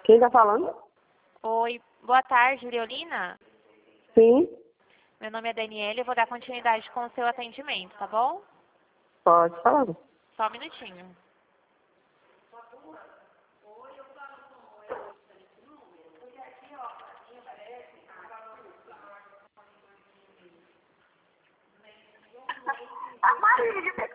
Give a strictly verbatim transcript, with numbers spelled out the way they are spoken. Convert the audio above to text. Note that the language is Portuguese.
Quem tá falando? Oi, boa tarde, Leolina. Sim, Meu nome é Daniela e eu vou dar continuidade com o seu atendimento, tá bom? pode falar. Só um minutinho. A Marília.